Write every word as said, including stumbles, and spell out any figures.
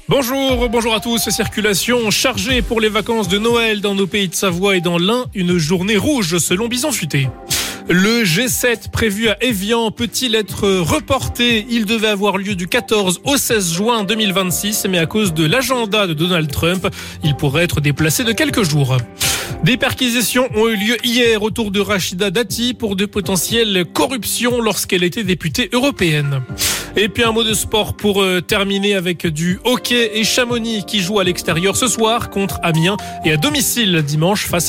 Bonjour, bonjour à tous. Circulation chargée pour les vacances de Noël dans nos pays de Savoie et dans l'Ain. Une journée rouge selon Bison Futé. Le G sept prévu à Évian peut-il être reporté ? Il devait avoir lieu du quatorze au seize juin deux mille vingt-six, mais à cause de l'agenda de Donald Trump, il pourrait être déplacé de quelques jours. Des perquisitions ont eu lieu hier autour de Rachida Dati pour de potentielles corruptions lorsqu'elle était députée européenne. Et puis un mot de sport pour euh, terminer avec du hockey et Chamonix qui joue à l'extérieur ce soir contre Amiens et à domicile dimanche face à